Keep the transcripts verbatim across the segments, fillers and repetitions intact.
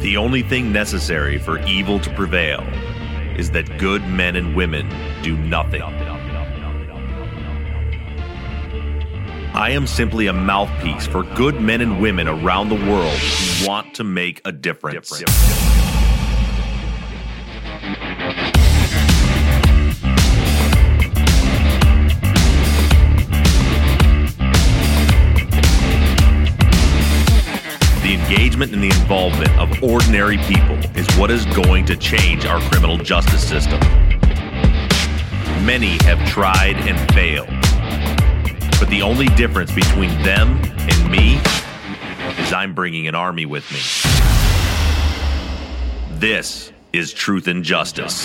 The only thing necessary for evil to prevail is that good men and women do nothing. I am simply a mouthpiece for good men and women around the world who want to make a difference. The engagement and the involvement of ordinary people is what is going to change our criminal justice system. Many have tried and failed, but the only difference between them and me is I'm bringing an army with me. This is Truth and Justice.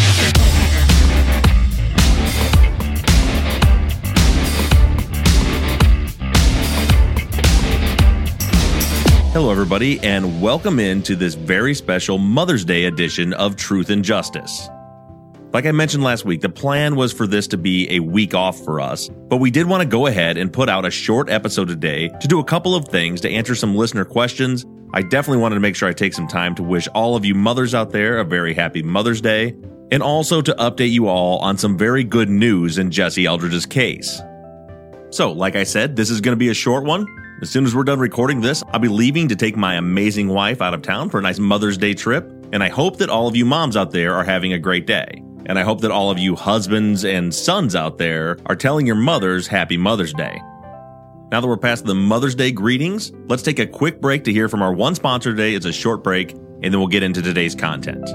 Hello, everybody, and welcome into this very special Mother's Day edition of Truth and Justice. Like I mentioned last week, the plan was for this to be a week off for us, but we did want to go ahead and put out a short episode today to do a couple of things to answer some listener questions. I definitely wanted to make sure I take some time to wish all of you mothers out there a very happy Mother's Day, and also to update you all on some very good news in Jesse Eldridge's case. So, like I said, this is going to be a short one. As soon as we're done recording this, I'll be leaving to take my amazing wife out of town for a nice Mother's Day trip, and I hope that all of you moms out there are having a great day. And I hope that all of you husbands and sons out there are telling your mothers Happy Mother's Day. Now that we're past the Mother's Day greetings, let's take a quick break to hear from our one sponsor today. It's a short break, and then we'll get into today's content.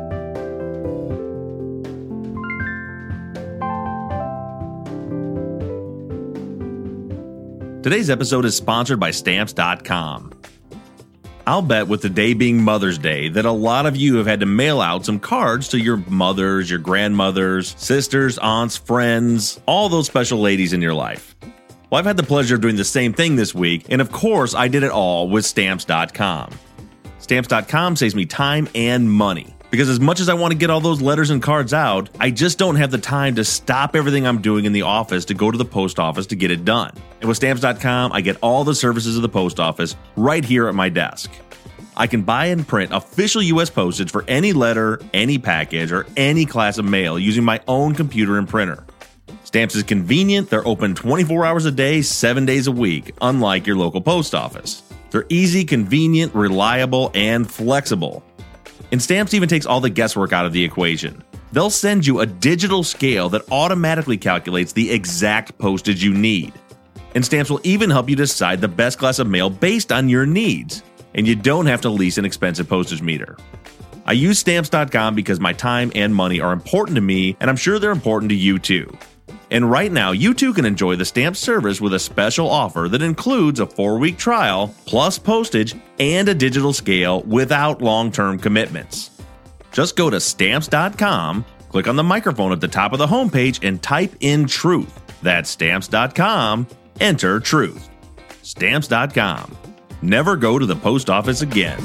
Today's episode is sponsored by Stamps dot com. I'll bet with the day being Mother's Day that a lot of you have had to mail out some cards to your mothers, your grandmothers, sisters, aunts, friends, all those special ladies in your life. Well, I've had the pleasure of doing the same thing this week, and of course I did it all with Stamps dot com. Stamps dot com saves me time and money. Because as much as I want to get all those letters and cards out, I just don't have the time to stop everything I'm doing in the office to go to the post office to get it done. And with Stamps dot com, I get all the services of the post office right here at my desk. I can buy and print official U S postage for any letter, any package, or any class of mail using my own computer and printer. Stamps is convenient, they're open twenty-four hours a day, seven days a week, unlike your local post office. They're easy, convenient, reliable, and flexible. And Stamps even takes all the guesswork out of the equation. They'll send you a digital scale that automatically calculates the exact postage you need. And Stamps will even help you decide the best class of mail based on your needs. And you don't have to lease an expensive postage meter. I use Stamps dot com because my time and money are important to me, and I'm sure they're important to you too. And right now, you too can enjoy the Stamps service with a special offer that includes a four-week trial, plus postage, and a digital scale without long-term commitments. Just go to Stamps dot com, click on the microphone at the top of the homepage, and type in TRUTH. That's Stamps dot com, enter TRUTH. Stamps dot com. Never go to the post office again.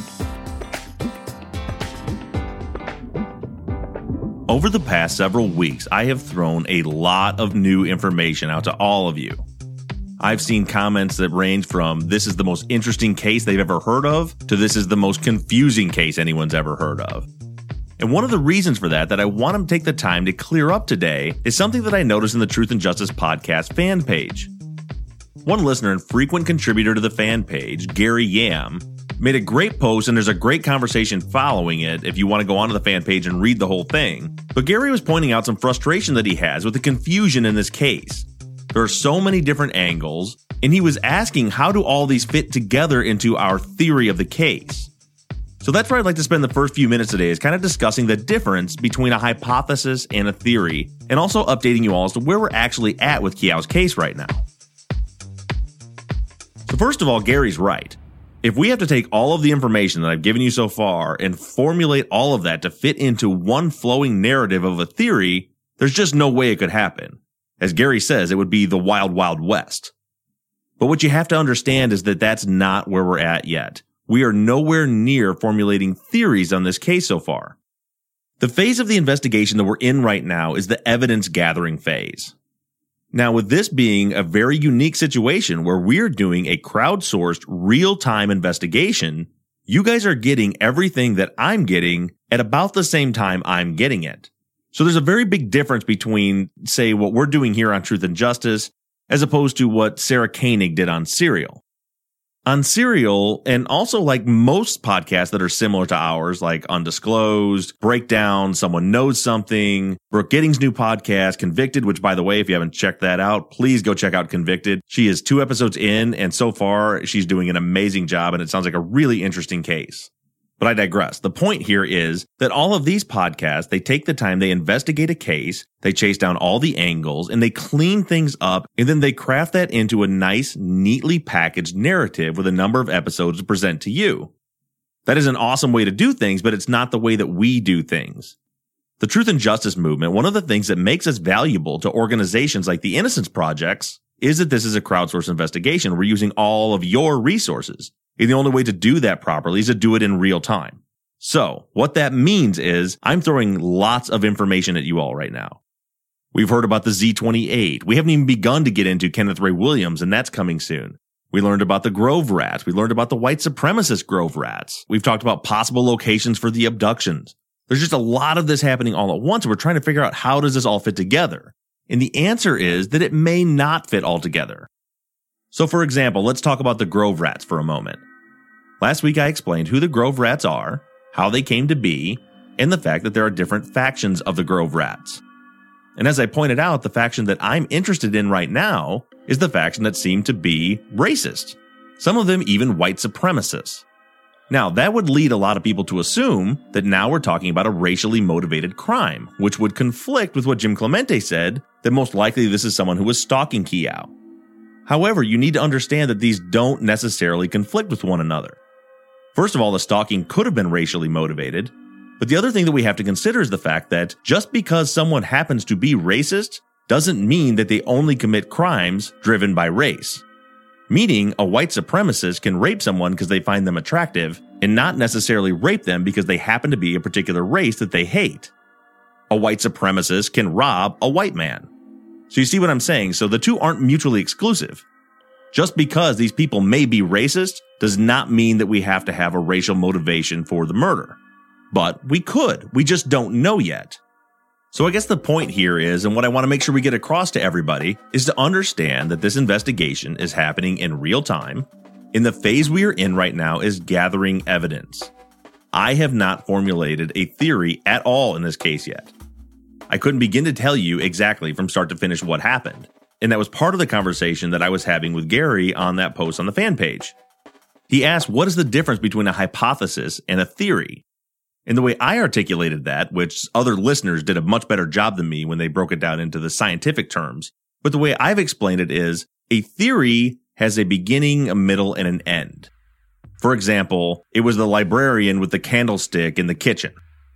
Over the past several weeks, I have thrown a lot of new information out to all of you. I've seen comments that range from this is the most interesting case they've ever heard of to this is the most confusing case anyone's ever heard of. And one of the reasons for that that I want to take the time to clear up today is something that I noticed in the Truth and Justice podcast fan page. One listener and frequent contributor to the fan page, Gary Yam, made a great post, and there's a great conversation following it if you want to go onto the fan page and read the whole thing. But Gary was pointing out some frustration that he has with the confusion in this case. There are so many different angles, and he was asking how do all these fit together into our theory of the case. So that's where I'd like to spend the first few minutes today is kind of discussing the difference between a hypothesis and a theory, and also updating you all as to where we're actually at with Kiao's case right now. So first of all, Gary's right. If we have to take all of the information that I've given you so far and formulate all of that to fit into one flowing narrative of a theory, there's just no way it could happen. As Gary says, it would be the wild, wild west. But what you have to understand is that that's not where we're at yet. We are nowhere near formulating theories on this case so far. The phase of the investigation that we're in right now is the evidence gathering phase. Now, with this being a very unique situation where we're doing a crowdsourced real-time investigation, you guys are getting everything that I'm getting at about the same time I'm getting it. So there's a very big difference between, say, what we're doing here on Truth and Justice as opposed to what Sarah Koenig did on Serial. On Serial, and also like most podcasts that are similar to ours, like Undisclosed, Breakdown, Someone Knows Something, Brooke Giddings' new podcast, Convicted, which, by the way, if you haven't checked that out, please go check out Convicted. She is two episodes in, and so far, she's doing an amazing job, and it sounds like a really interesting case. But I digress. The point here is that all of these podcasts, they take the time, they investigate a case, they chase down all the angles, and they clean things up, and then they craft that into a nice, neatly packaged narrative with a number of episodes to present to you. That is an awesome way to do things, but it's not the way that we do things. The Truth and Justice movement, one of the things that makes us valuable to organizations like the Innocence Projects, is that this is a crowdsourced investigation. We're using all of your resources. And the only way to do that properly is to do it in real time. So what that means is I'm throwing lots of information at you all right now. We've heard about the Z twenty-eight. We haven't even begun to get into Kenneth Ray Williams, and that's coming soon. We learned about the Grove Rats. We learned about the white supremacist Grove Rats. We've talked about possible locations for the abductions. There's just a lot of this happening all at once. And we're trying to figure out, how does this all fit together? And the answer is that it may not fit all together. So for example, let's talk about the Grove Rats for a moment. Last week I explained who the Grove Rats are, how they came to be, and the fact that there are different factions of the Grove Rats. And as I pointed out, the faction that I'm interested in right now is the faction that seemed to be racist. Some of them even white supremacists. Now, that would lead a lot of people to assume that now we're talking about a racially motivated crime, which would conflict with what Jim Clemente said, that most likely this is someone who was stalking Kiao. However, you need to understand that these don't necessarily conflict with one another. First of all, the stalking could have been racially motivated, but the other thing that we have to consider is the fact that just because someone happens to be racist doesn't mean that they only commit crimes driven by race. Meaning, a white supremacist can rape someone because they find them attractive and not necessarily rape them because they happen to be a particular race that they hate. A white supremacist can rob a white man. So you see what I'm saying? So the two aren't mutually exclusive. Just because these people may be racist does not mean that we have to have a racial motivation for the murder. But we could. We just don't know yet. So I guess the point here is, and what I want to make sure we get across to everybody, is to understand that this investigation is happening in real time. And the phase we are in right now is gathering evidence. I have not formulated a theory at all in this case yet. I couldn't begin to tell you exactly from start to finish what happened. And that was part of the conversation that I was having with Gary on that post on the fan page. He asked, what is the difference between a hypothesis and a theory? And the way I articulated that, which other listeners did a much better job than me when they broke it down into the scientific terms, but the way I've explained it is, a theory has a beginning, a middle, and an end. For example, it was the librarian with the candlestick in the kitchen.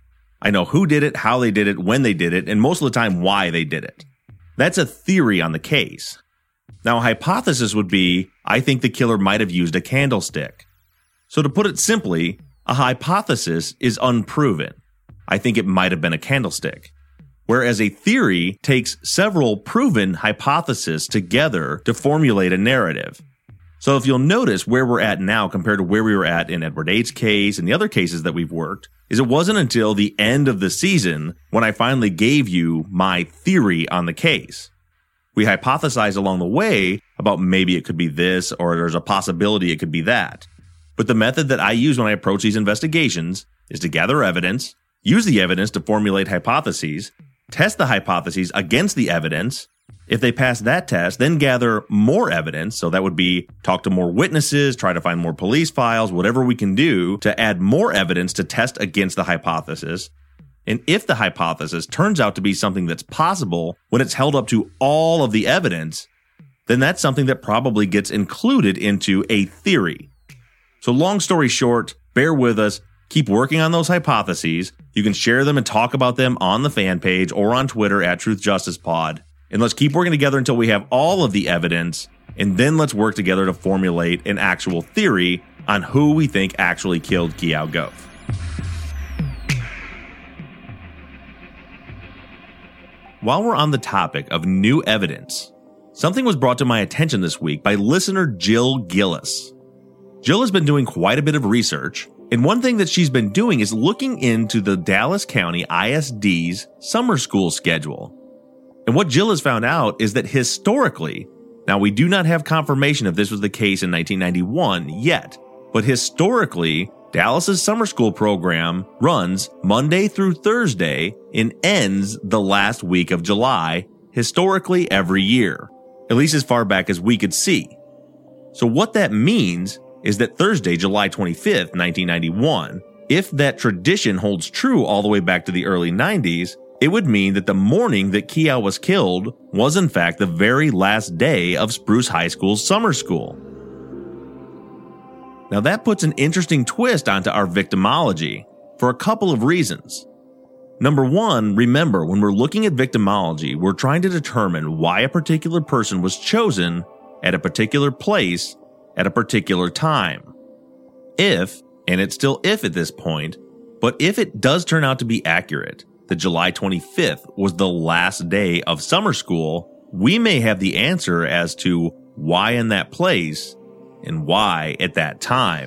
I know who did it, how they did it, when they did it, and most of the time why they did it. That's a theory on the case. Now, a hypothesis would be, I think the killer might have used a candlestick. So to put it simply, a hypothesis is unproven. I think it might have been a candlestick. Whereas a theory takes several proven hypotheses together to formulate a narrative. So if you'll notice where we're at now compared to where we were at in Edward Aid's case and the other cases that we've worked, is it wasn't until the end of the season when I finally gave you my theory on the case. We hypothesized along the way about maybe it could be this or there's a possibility it could be that. But the method that I use when I approach these investigations is to gather evidence, use the evidence to formulate hypotheses, test the hypotheses against the evidence. If they pass that test, then gather more evidence. So that would be talk to more witnesses, try to find more police files, whatever we can do to add more evidence to test against the hypothesis. And if the hypothesis turns out to be something that's possible when it's held up to all of the evidence, then that's something that probably gets included into a theory. So long story short, bear with us, keep working on those hypotheses. You can share them and talk about them on the fan page or on Twitter at Truth Justice Pod. And let's keep working together until we have all of the evidence, and then let's work together to formulate an actual theory on who we think actually killed Kiao Goff. While we're on the topic of new evidence, something was brought to my attention this week by listener Jill Gillis. Jill has been doing quite a bit of research, And one thing that she's been doing is looking into the Dallas County I S D's summer school schedule. And what Jill has found out is that historically, now we do not have confirmation if this was the case in nineteen ninety-one yet, but historically, Dallas's summer school program runs Monday through Thursday and ends the last week of July, historically every year, at least as far back as we could see. So what that means is that Thursday, July twenty-fifth, nineteen ninety-one, if that tradition holds true all the way back to the early nineties, it would mean that the morning that Keough was killed was in fact the very last day of Spruce High School's summer school. Now that puts an interesting twist onto our victimology for a couple of reasons. Number one, remember, when we're looking at victimology, we're trying to determine why a particular person was chosen at a particular place at a particular time. If, and it's still if at this point, but if it does turn out to be accurate, that July twenty-fifth was the last day of summer school, we may have the answer as to why in that place and why at that time.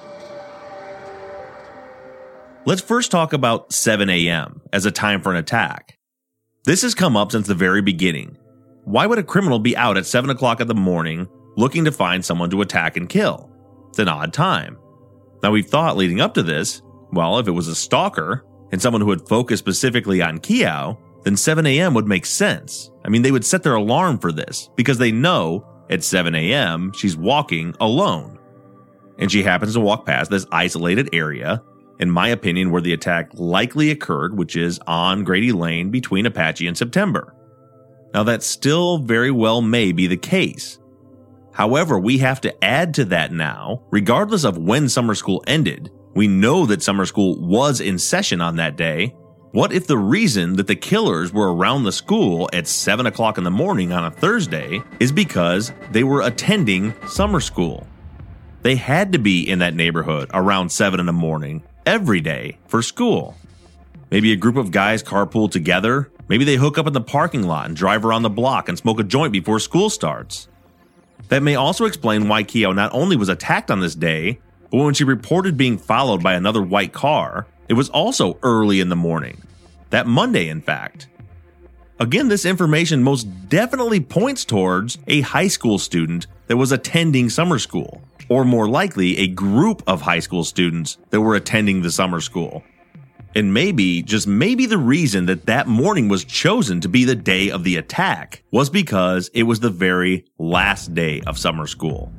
Let's first talk about seven a.m. as a time for an attack. This has come up since the very beginning. Why would a criminal be out at seven o'clock in the morning looking to find someone to attack and kill? It's an odd time. Now we've thought leading up to this, well, if it was a stalker and someone who had focused specifically on Keough, then seven a.m. would make sense. I mean, they would set their alarm for this because they know at seven a.m. she's walking alone. And she happens to walk past this isolated area, in my opinion, where the attack likely occurred, which is on Grady Lane between Apache and September. Now that still very well may be the case. However, we have to add to that now, regardless of when summer school ended, we know that summer school was in session on that day. What if the reason that the killers were around the school at seven o'clock in the morning on a Thursday is because they were attending summer school? They had to be in that neighborhood around seven in the morning every day for school. Maybe a group of guys carpool together. Maybe they hook up in the parking lot and drive around the block and smoke a joint before school starts. That may also explain why Keough not only was attacked on this day, but when she reported being followed by another white car, it was also early in the morning. That Monday, in fact. Again, this information most definitely points towards a high school student that was attending summer school, or more likely, a group of high school students that were attending the summer school. And maybe, just maybe the reason that that morning was chosen to be the day of the attack was because it was the very last day of summer school.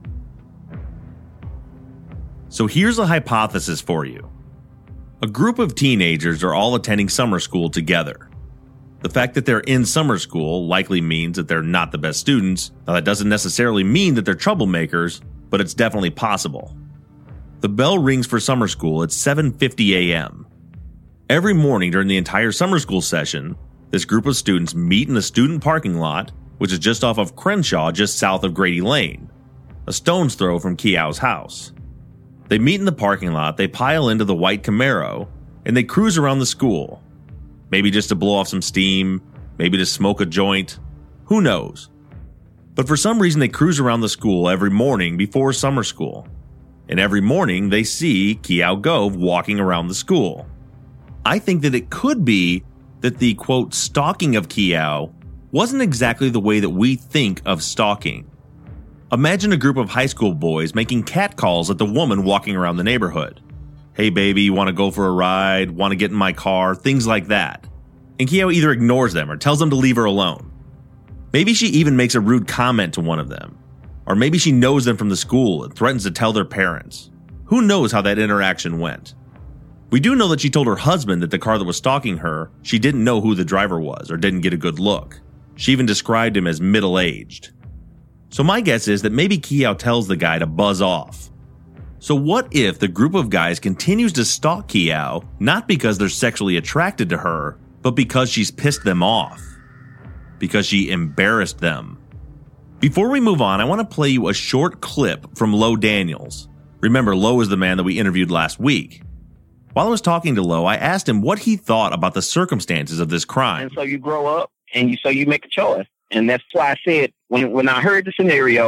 So here's a hypothesis for you. A group of teenagers are all attending summer school together. The fact that they're in summer school likely means that they're not the best students. Now that doesn't necessarily mean that they're troublemakers, but it's definitely possible. The bell rings for summer school at seven fifty a.m. Every morning during the entire summer school session, this group of students meet in the student parking lot, which is just off of Crenshaw, just south of Grady Lane, a stone's throw from Keough's house. They meet in the parking lot, they pile into the white Camaro, and they cruise around the school. Maybe just to blow off some steam, maybe to smoke a joint, who knows. But for some reason they cruise around the school every morning before summer school. And every morning they see Keough Gove walking around the school. I think that it could be that the, quote, stalking of Keough wasn't exactly the way that we think of stalking. Imagine a group of high school boys making catcalls at the woman walking around the neighborhood. Hey baby, you want to go for a ride? Want to get in my car? Things like that. And Keough either ignores them or tells them to leave her alone. Maybe she even makes a rude comment to one of them. Or maybe she knows them from the school and threatens to tell their parents. Who knows how that interaction went? We do know that she told her husband that the car that was stalking her, she didn't know who the driver was or didn't get a good look. She even described him as middle-aged. So my guess is that maybe Keough tells the guy to buzz off. So what if the group of guys continues to stalk Keough, not because they're sexually attracted to her, but because she's pissed them off? Because she embarrassed them. Before we move on, I want to play you a short clip from Lo Daniels. Remember, Lo is the man that we interviewed last week. While I was talking to Lo, I asked him what he thought about the circumstances of this crime. And so you grow up and you so you make a choice. And that's why I said, when when I heard the scenario,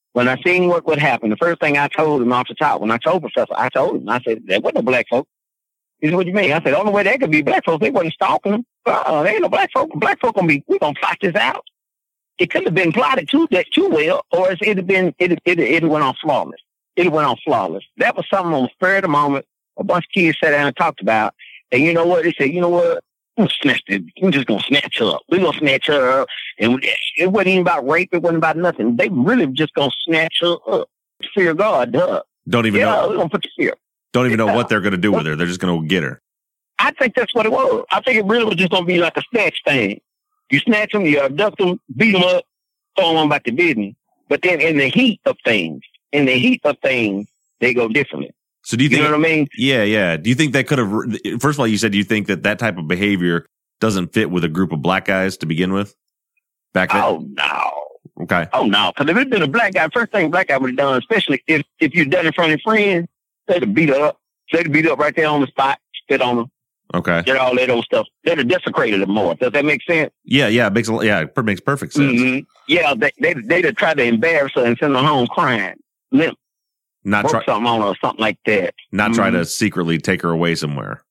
When I seen what would happen, the first thing I told him off the top, when I told Professor, I told him, I said, there wasn't no black folk. He said, what do you mean? I said, the only way there could be black folks, they wasn't stalking them. Uh, there ain't no black folk. Black folk gonna be, we gonna plot this out. It could have been plotted too, that too well, or it'd have been, it it it went on flawless. It went on flawless. That was something on the spur of the moment. A bunch of kids sat down and talked about, and you know what? They said, you know what? We're snatch it. We're just gonna snatch her up. We're gonna snatch her up, and it wasn't even about rape. It wasn't about nothing. They really just gonna snatch her up. Fear God, duh. Don't even yeah, know. We're gonna put the fear. Don't even yeah. know what they're gonna do with her. They're just gonna get her. I think that's what it was. I think it really was just gonna be like a snatch thing. You snatch them, you abduct them, beat them up, throw them back to business. But then in the heat of things, in the heat of things, they go differently. So do you, you think? know what I mean? Yeah, yeah. Do you think that could have? First of all, you said you think that that type of behavior doesn't fit with a group of black guys to begin with. Back then. Oh no. Okay. Oh no, because if it'd been a black guy, first thing a black guy would have done, especially if if you done it in front of your friends, they'd have beat her up. They'd have beat her up right there on the spot, spit on them. Okay. Get all that old stuff. They'd have desecrated them more. Does that make sense? Yeah, yeah. It makes a, yeah, it makes perfect sense. Mm-hmm. Yeah, they they they'd have tried to embarrass her and send her home crying, limp. Not Broke try something on her or something like that. Not mm-hmm. try to secretly take her away somewhere.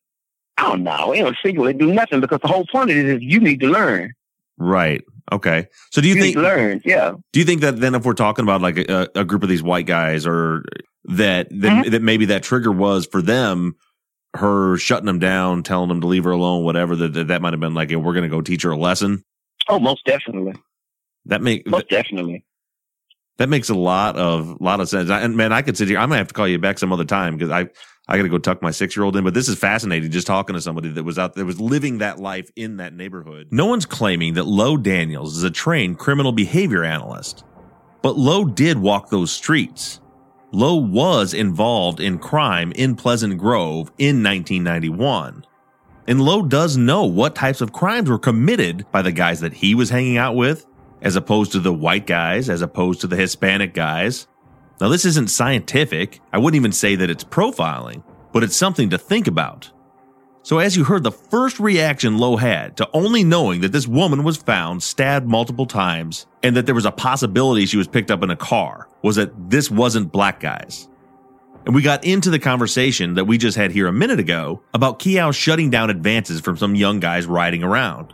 I don't know. We don't secretly do nothing because the whole point of it is you need to learn. Right. Okay. So do you, you think need to learn? Yeah. Do you think that then if we're talking about like a, a group of these white guys, or that that, mm-hmm. that maybe that trigger was for them, her shutting them down, telling them to leave her alone, whatever, that that, that might have been like, hey, we're going to go teach her a lesson? Oh, most definitely. That make most definitely. That makes a lot of lot of sense. And man, I could sit here. I'm gonna have to call you back some other time because I I got to go tuck my six year old in. But this is fascinating. Just talking to somebody that was out there, was living that life in that neighborhood. No one's claiming that Lowe Daniels is a trained criminal behavior analyst, but Lowe did walk those streets. Lowe was involved in crime in Pleasant Grove in nineteen ninety-one. And Lowe does know what types of crimes were committed by the guys that he was hanging out with, as opposed to the white guys, as opposed to the Hispanic guys. Now, this isn't scientific. I wouldn't even say that it's profiling, but it's something to think about. So as you heard, the first reaction Lowe had to only knowing that this woman was found stabbed multiple times and that there was a possibility she was picked up in a car was that this wasn't black guys. And we got into the conversation that we just had here a minute ago about Keough shutting down advances from some young guys riding around.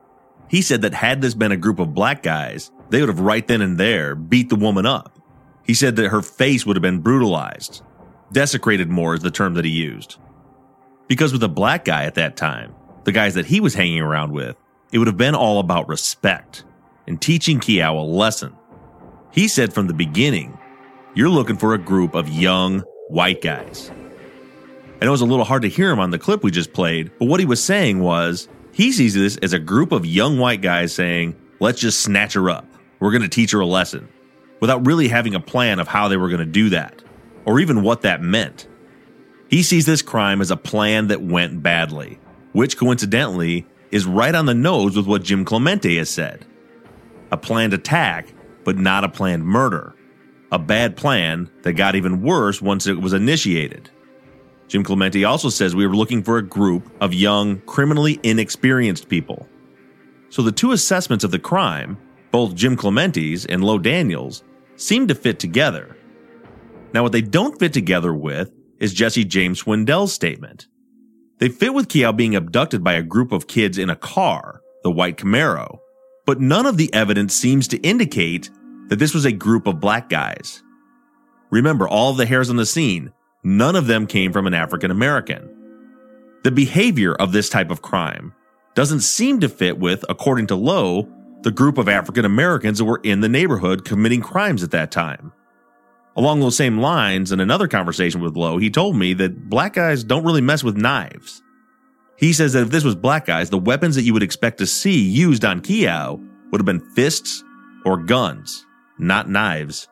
He said that had this been a group of black guys, they would have right then and there beat the woman up. He said that her face would have been brutalized. Desecrated more is the term that he used. Because with a black guy at that time, the guys that he was hanging around with, it would have been all about respect and teaching Keough a lesson. He said from the beginning, you're looking for a group of young white guys. And it was a little hard to hear him on the clip we just played, but what he was saying was, he sees this as a group of young white guys saying, let's just snatch her up. We're going to teach her a lesson, without really having a plan of how they were going to do that, or even what that meant. He sees this crime as a plan that went badly, which coincidentally is right on the nose with what Jim Clemente has said. A planned attack, but not a planned murder. A bad plan that got even worse once it was initiated. Jim Clemente also says we were looking for a group of young, criminally inexperienced people. So the two assessments of the crime, both Jim Clemente's and Lowe Daniels, seem to fit together. Now what they don't fit together with is Jesse James Swindell's statement. They fit with Keough being abducted by a group of kids in a car, the white Camaro, but none of the evidence seems to indicate that this was a group of black guys. Remember, all of the hairs on the scene, none of them came from an African American. The behavior of this type of crime doesn't seem to fit with, according to Lowe, the group of African Americans that were in the neighborhood committing crimes at that time. Along those same lines, in another conversation with Lowe, he told me that black guys don't really mess with knives. He says that if this was black guys, the weapons that you would expect to see used on Keough would have been fists or guns, not knives.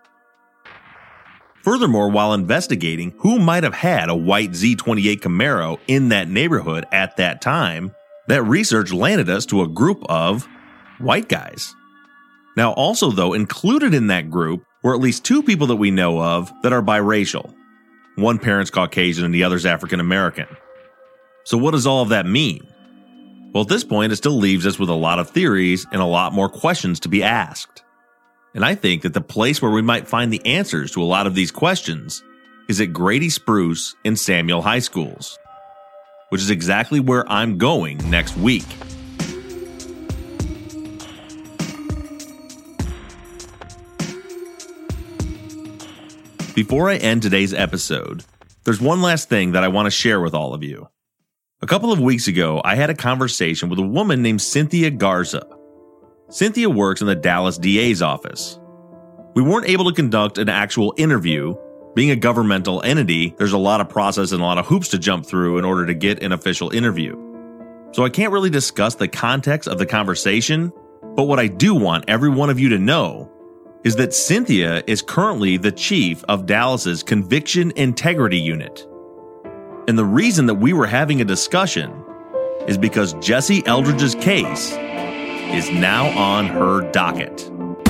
Furthermore, while investigating who might have had a white Z twenty-eight Camaro in that neighborhood at that time, that research landed us to a group of white guys. Now, also though, included in that group were at least two people that we know of that are biracial. One parent's Caucasian and the other's African American. So what does all of that mean? Well, at this point, it still leaves us with a lot of theories and a lot more questions to be asked. And I think that the place where we might find the answers to a lot of these questions is at Grady Spruce and Samuel High Schools, which is exactly where I'm going next week. Before I end today's episode, there's one last thing that I want to share with all of you. A couple of weeks ago, I had a conversation with a woman named Cynthia Garza. Cynthia works in the Dallas D A's office. We weren't able to conduct an actual interview. Being a governmental entity, there's a lot of process and a lot of hoops to jump through in order to get an official interview. So I can't really discuss the context of the conversation, but what I do want every one of you to know is that Cynthia is currently the chief of Dallas's Conviction Integrity Unit. And the reason that we were having a discussion is because Jesse Eldridge's case is now on her docket.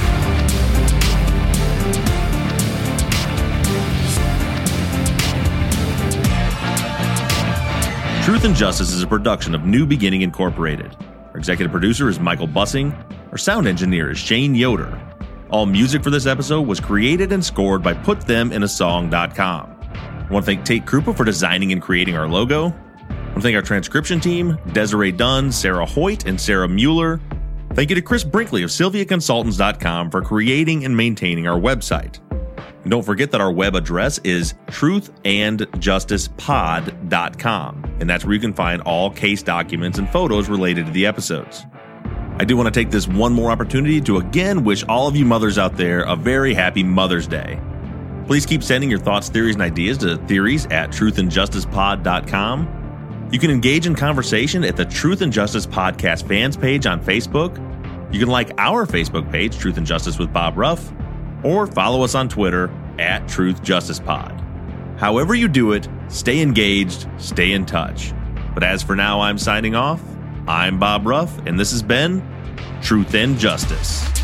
Truth and Justice is a production of New Beginning Incorporated. Our executive producer is Michael Bussing. Our sound engineer is Shane Yoder. All music for this episode was created and scored by put them in a song dot com. I want to thank Tate Krupa for designing and creating our logo. I want to thank our transcription team, Desiree Dunn, Sarah Hoyt, and Sarah Mueller. Thank you to Chris Brinkley of Sylvia Consultants dot com for creating and maintaining our website. And don't forget that our web address is truth and justice pod dot com, and that's where you can find all case documents and photos related to the episodes. I do want to take this one more opportunity to again wish all of you mothers out there a very happy Mother's Day. Please keep sending your thoughts, theories, and ideas to theories at truth and justice pod dot com. You can engage in conversation at the Truth and Justice Podcast fans page on Facebook. You can like our Facebook page, Truth and Justice with Bob Ruff, or follow us on Twitter at Truth Justice Pod. However you do it, stay engaged, stay in touch. But as for now, I'm signing off. I'm Bob Ruff, and this has been Truth and Justice.